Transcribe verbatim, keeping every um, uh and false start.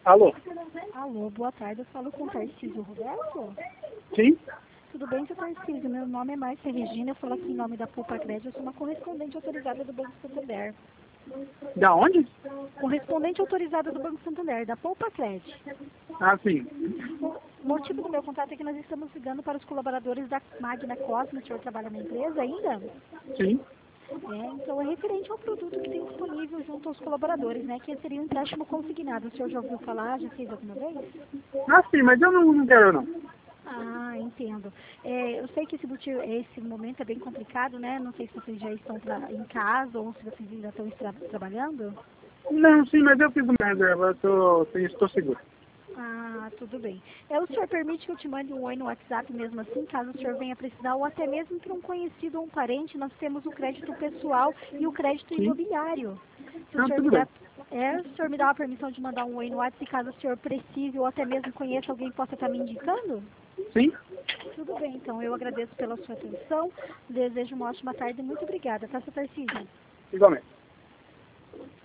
Alô? Alô, boa tarde. Eu falo com o Tarcísio Roberto. Sim? Tudo bem, seu Tarcísio? Meu nome é Márcia Regina. Eu falo aqui em nome da Poupa Crédito. Eu sou uma correspondente autorizada do Banco Santander. Da onde? Correspondente autorizada do Banco Santander, da Poupa Crédito. Ah, sim. O motivo do meu contato é que nós estamos ligando para os colaboradores da Magna Cosme. O senhor trabalha na empresa ainda? Sim. É, então é referente ao produto que tem disponível junto aos colaboradores, né? Que seria um empréstimo consignado. O senhor já ouviu falar? Já fez alguma vez? Ah, sim, mas eu não, não quero, não. Ah, entendo. É, eu sei que esse, motivo, esse momento é bem complicado, né? Não sei se vocês já estão tra- em casa ou se vocês ainda estão tra trabalhando. Não, sim, mas eu fiz uma reserva, eu tô, sim, estou seguro. Ah, tudo bem. É, o senhor permite que eu te mande um oi no WhatsApp mesmo assim, caso o senhor venha precisar, ou até mesmo para um conhecido ou um parente, nós temos o crédito pessoal e o crédito Sim? imobiliário. Se o Não, senhor me tudo bem. der, é, o senhor me dá a permissão de mandar um oi no WhatsApp, caso o senhor precise ou até mesmo conheça alguém que possa estar me indicando? Sim? Tudo bem, então eu agradeço pela sua atenção, desejo uma ótima tarde e muito obrigada, tá, seu Tarcísio? Igualmente.